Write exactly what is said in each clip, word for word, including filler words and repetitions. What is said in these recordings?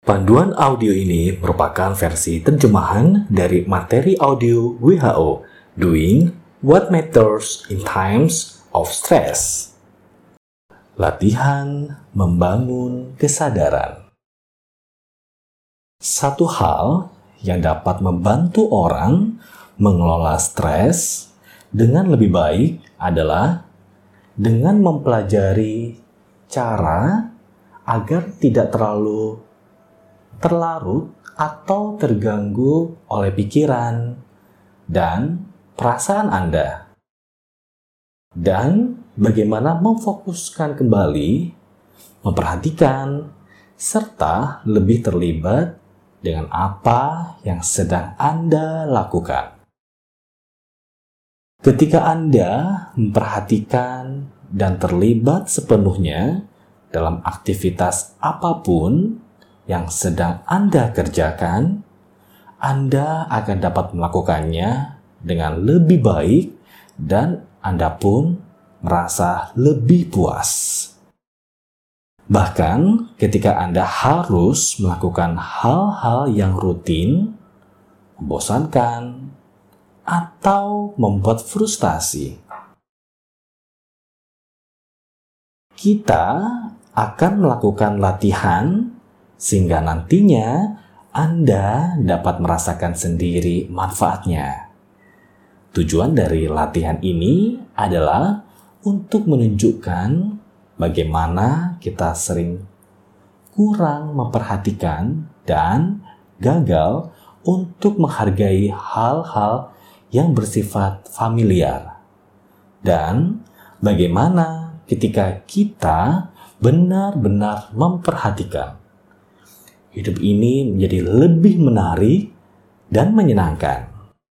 Panduan audio ini merupakan versi terjemahan dari materi audio W H O, Doing What Matters in Times of Stress. Latihan membangun kesadaran. Satu hal yang dapat membantu orang mengelola stres dengan lebih baik adalah dengan mempelajari cara agar tidak terlalu terlarut atau terganggu oleh pikiran dan perasaan Anda. Dan bagaimana memfokuskan kembali, memperhatikan, serta lebih terlibat dengan apa yang sedang Anda lakukan. Ketika Anda memperhatikan dan terlibat sepenuhnya dalam aktivitas apapun yang sedang Anda kerjakan, Anda akan dapat melakukannya dengan lebih baik dan Anda pun merasa lebih puas. Bahkan ketika Anda harus melakukan hal-hal yang rutin, membosankan, atau membuat frustasi, kita akan melakukan latihan sehingga nantinya Anda dapat merasakan sendiri manfaatnya. Tujuan dari latihan ini adalah untuk menunjukkan bagaimana kita sering kurang memperhatikan dan gagal untuk menghargai hal-hal yang bersifat familiar. Dan bagaimana ketika kita benar-benar memperhatikan, hidup ini menjadi lebih menarik dan menyenangkan.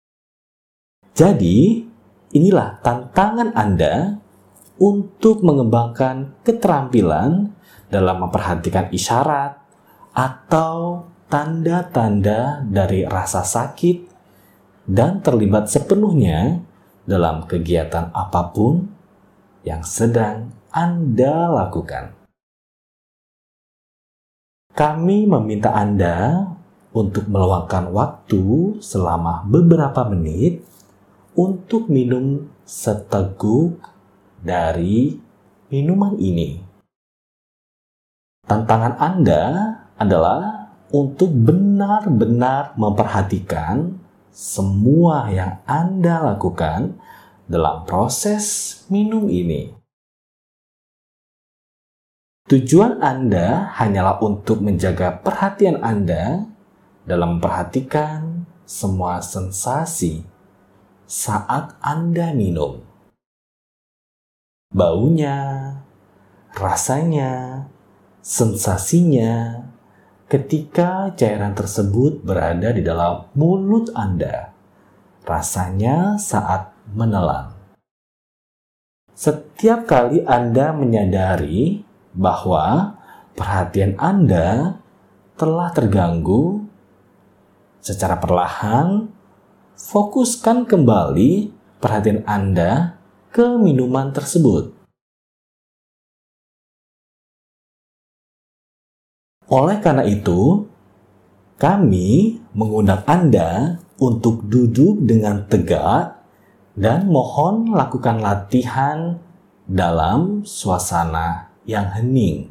Jadi, inilah tantangan Anda untuk mengembangkan keterampilan dalam memperhatikan isyarat atau tanda-tanda dari rasa sakit dan terlibat sepenuhnya dalam kegiatan apapun yang sedang Anda lakukan. Kami meminta Anda untuk meluangkan waktu selama beberapa menit untuk minum seteguk dari minuman ini. Tantangan Anda adalah untuk benar-benar memperhatikan semua yang Anda lakukan dalam proses minum ini. Tujuan Anda hanyalah untuk menjaga perhatian Anda dalam memperhatikan semua sensasi saat Anda minum. Baunya, rasanya, sensasinya ketika cairan tersebut berada di dalam mulut Anda. Rasanya saat menelan. Setiap kali Anda menyadari bahwa perhatian Anda telah terganggu, secara perlahan fokuskan kembali perhatian Anda ke minuman tersebut. Oleh karena itu, kami mengundang Anda untuk duduk dengan tegak dan mohon lakukan latihan dalam suasana yang hening.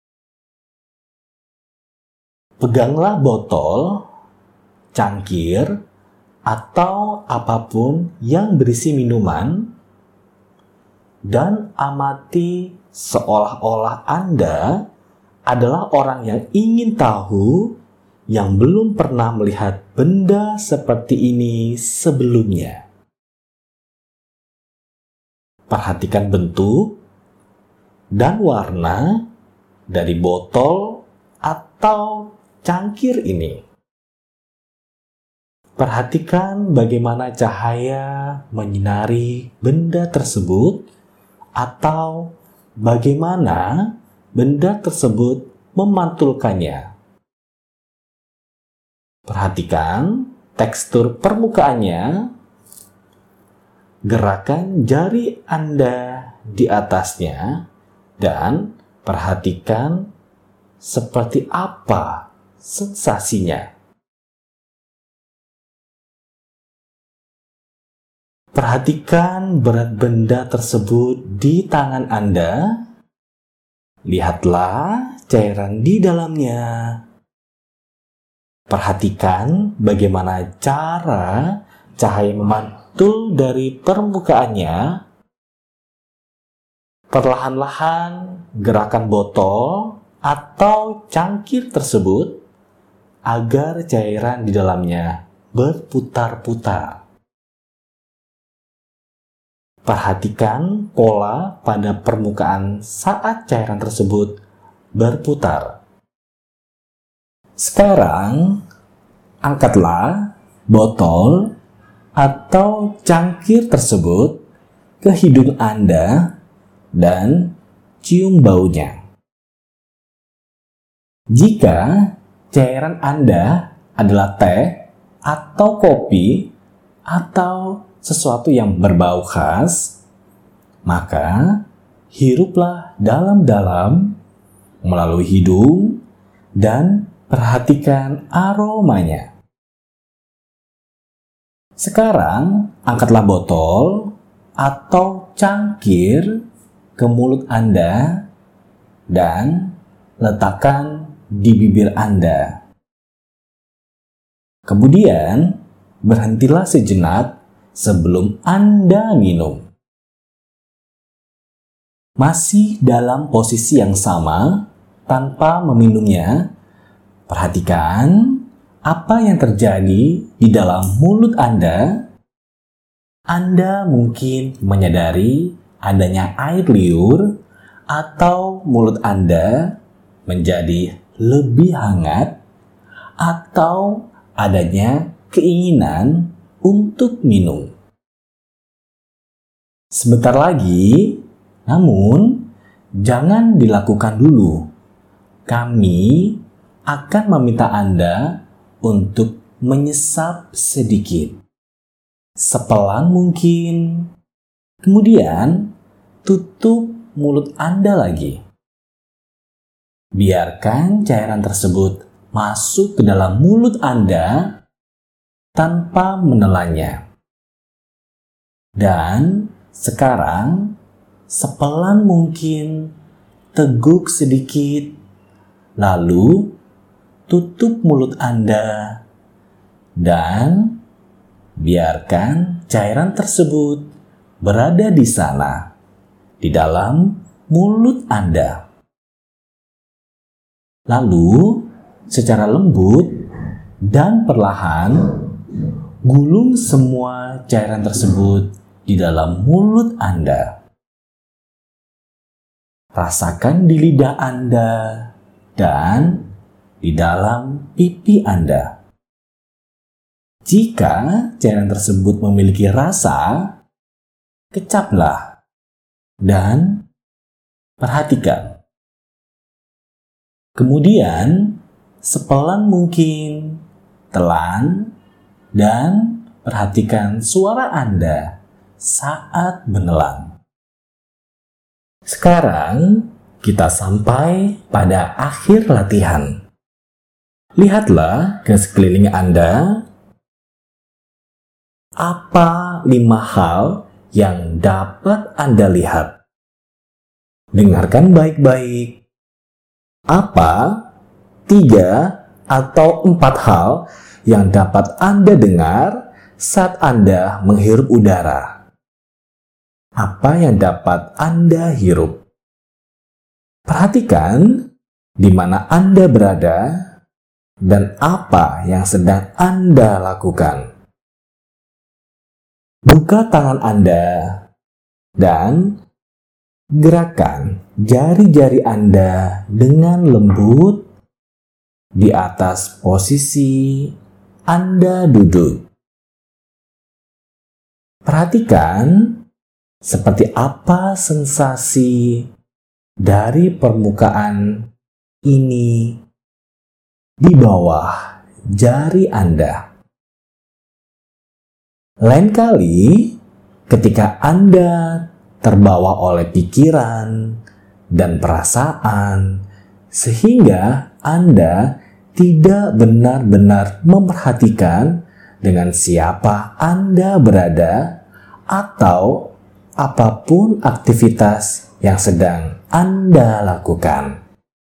Peganglah botol, cangkir, atau apapun yang berisi minuman dan amati seolah-olah Anda adalah orang yang ingin tahu yang belum pernah melihat benda seperti ini sebelumnya. Perhatikan bentuk dan warna dari botol atau cangkir ini. Perhatikan bagaimana cahaya menyinari benda tersebut atau bagaimana benda tersebut memantulkannya. Perhatikan tekstur permukaannya, gerakan jari Anda di atasnya, dan perhatikan seperti apa sensasinya. Perhatikan berat benda tersebut di tangan Anda. Lihatlah cairan di dalamnya. Perhatikan bagaimana cara cahaya memantul dari permukaannya. Perlahan-lahan gerakan botol atau cangkir tersebut agar cairan di dalamnya berputar-putar. Perhatikan pola pada permukaan saat cairan tersebut berputar. Sekarang, angkatlah botol atau cangkir tersebut ke hidung Anda dan cium baunya. Jika cairan Anda adalah teh atau kopi atau sesuatu yang berbau khas, maka hiruplah dalam-dalam melalui hidung dan perhatikan aromanya. Sekarang, angkatlah botol atau cangkir ke mulut Anda dan letakkan di bibir Anda. Kemudian, berhentilah sejenak sebelum Anda minum. Masih dalam posisi yang sama, tanpa meminumnya, perhatikan apa yang terjadi di dalam mulut Anda. Anda mungkin menyadari adanya air liur atau mulut Anda menjadi lebih hangat atau adanya keinginan untuk minum. Sebentar lagi, namun jangan dilakukan dulu. Kami akan meminta Anda untuk menyesap sedikit, sepelan mungkin. Kemudian, tutup mulut Anda lagi. Biarkan cairan tersebut masuk ke dalam mulut Anda tanpa menelannya. Dan sekarang, sepelan mungkin, teguk sedikit, lalu tutup mulut Anda dan biarkan cairan tersebut berada di sana, di dalam mulut Anda. Lalu, secara lembut dan perlahan, gulung semua cairan tersebut di dalam mulut Anda. Rasakan di lidah Anda dan di dalam pipi Anda. Jika cairan tersebut memiliki rasa, kecaplah dan perhatikan. Kemudian, sepelan mungkin, telan dan perhatikan suara Anda saat menelan. Sekarang, kita sampai pada akhir latihan. Lihatlah ke sekeliling Anda. Apa lima hal yang dapat Anda lihat? Dengarkan baik-baik. Apa tiga atau empat hal yang dapat Anda dengar saat Anda menghirup udara? Apa yang dapat Anda hirup? Perhatikan di mana Anda berada dan apa yang sedang Anda lakukan. Buka tangan Anda dan gerakan jari-jari Anda dengan lembut di atas posisi Anda duduk. Perhatikan seperti apa sensasi dari permukaan ini di bawah jari Anda. Lain kali, ketika Anda terbawa oleh pikiran dan perasaan, sehingga Anda tidak benar-benar memperhatikan dengan siapa Anda berada atau apapun aktivitas yang sedang Anda lakukan.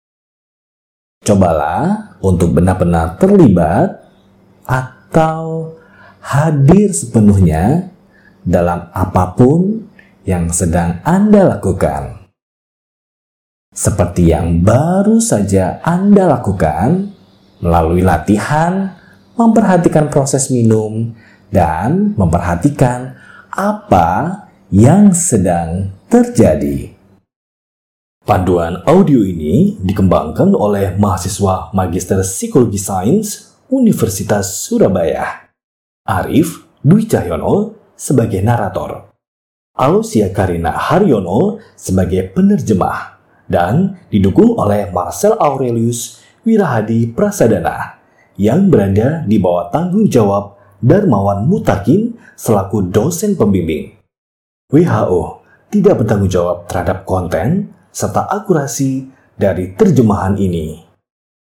Cobalah untuk benar-benar terlibat atau hadir sepenuhnya dalam apapun yang sedang Anda lakukan. Seperti yang baru saja Anda lakukan melalui latihan, memperhatikan proses minum, dan memperhatikan apa yang sedang terjadi. Panduan audio ini dikembangkan oleh mahasiswa Magister Psikologi Sains Universitas Surabaya, Arif Dwi Cahyono sebagai narator, Alusia Karina Haryono sebagai penerjemah, dan didukung oleh Marcel Aurelius Wirahadi Prasadana yang berada di bawah tanggung jawab Darmawan Mutakin selaku dosen pembimbing. W H O tidak bertanggung jawab terhadap konten serta akurasi dari terjemahan ini.